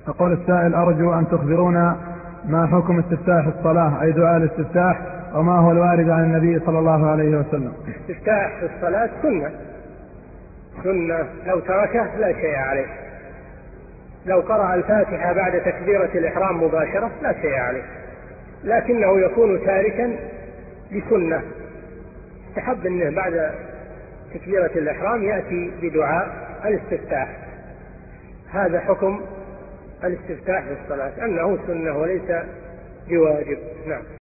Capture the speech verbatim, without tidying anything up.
يقول السائل: أرجو أن تخبرونا ما حكم استفتاح الصلاة، أي دعاء الاستفتاح، وما هو الوارد عن النبي صلى الله عليه وسلم؟ استفتاح في الصلاة سنة سنة لو تركه لا شيء عليه. لو قرأ الفاتحة بعد تكبيرة الإحرام مباشرة لا شيء عليه، لكنه يكون تاركا لسنة. استحب أنه بعد تكبيرة الإحرام يأتي بدعاء الاستفتاح. هذا حكم الاستفتاح في الصلاة، أنه سنة وليس بواجب. نعم.